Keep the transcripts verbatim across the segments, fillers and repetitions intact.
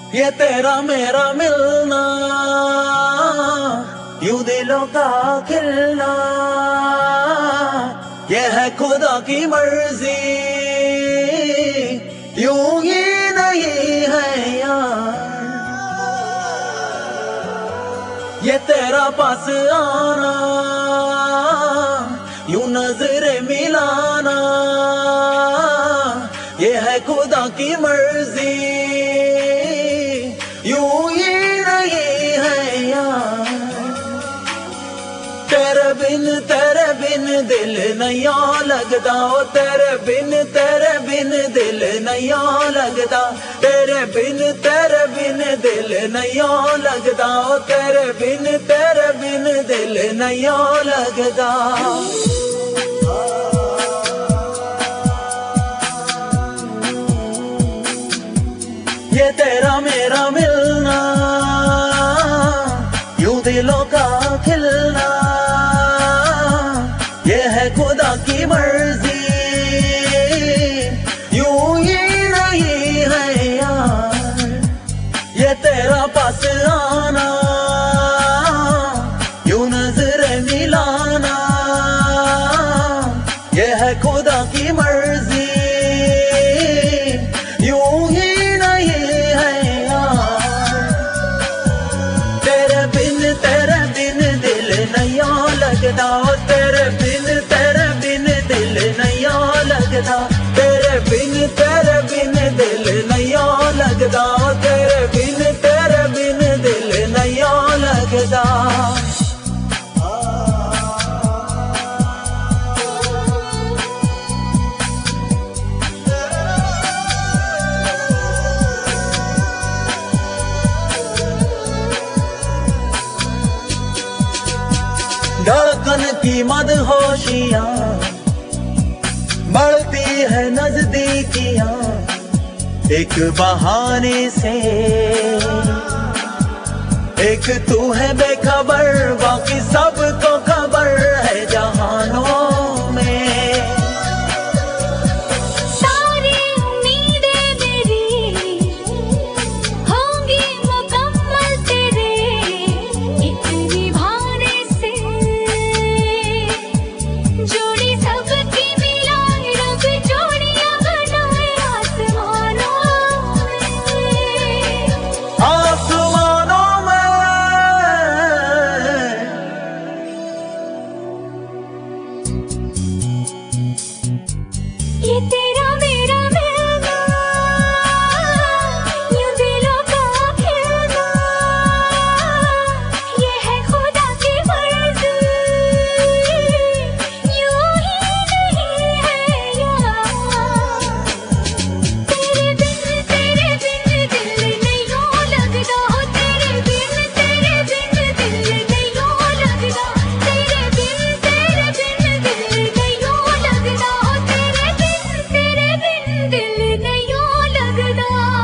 ये तेरा मेरा मिलना, यूं दिलों का खिलना, ये है खुदा की मर्जी, यूं ही नहीं है यार। ये तेरा पास आना, यूं नजरें मिलाना, ये है खुदा की मर्जी, यूं ही नहीं है यार। तेरे बिन तेरे बिन दिल नहीं लगता, ओ तेरे बिन तेरे बिन दिल नहीं लगता, तेरे बिन तेरे बिन दिल नहीं लगता, ओ तेरे बिन तेरे बिन दिल नहीं लगता। ये तेरा मेरा मिलना, यूं दिलों का खिलना, ये है खुदा की मर्जी, यूं ही नहीं है यार। ये तेरा पास आना, यूं नजरें मिलाना, ये है खुदा की मर्जी, यूं ही लगता, तेरे बिन तेरे बिन दिल नहीं लगता, तेरे बिन तेरे बिन दिल नहीं लगता, तेरे बिन तेरे बिन दिल नहीं लगता। धड़कन की मदहोशियां बढ़ती है नजदीकियां, एक बहाने से, एक तू है बेखबर, बाकी सबको खबर है जहानों में। ये तेरा मेरा मिलना, यूं दिलों का खिलना, ये है खुदा की मर्जी, यूं ही नहीं है यार। तेरे बिन तेरे बिन दिल नहीं लगता, तेरे बिन तेरे बिन दिल नहीं लगता, तेरे बिन तेरे बिन दिल नहीं लगता, तेरे बिन दिल नहीं लगता।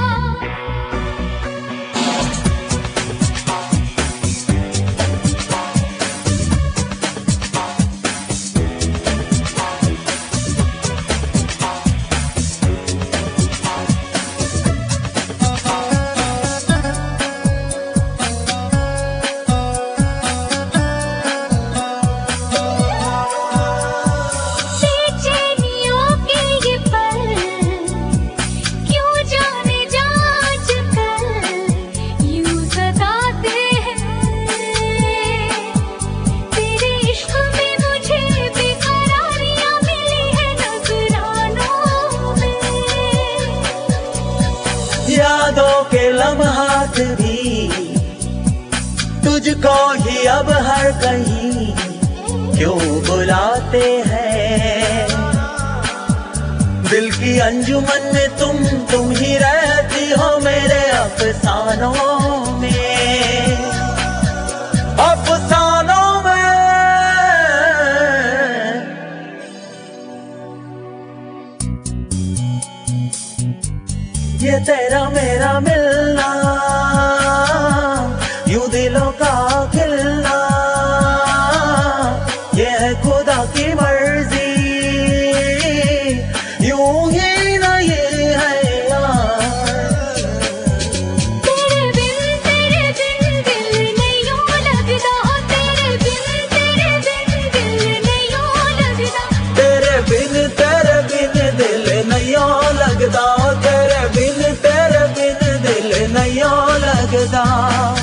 यादों के लम्हात भी तुझको ही अब हर कहीं क्यों बुलाते हैं। दिल की अंजुमन में तुम तुम ही रहती हो मेरे अफसानों में, अफसानों में। ये तेरा मेरा मिलना, यूं दिलों का खिलना, ये है खुदा की मर्जी, यूं ही नहीं है यार। लगदा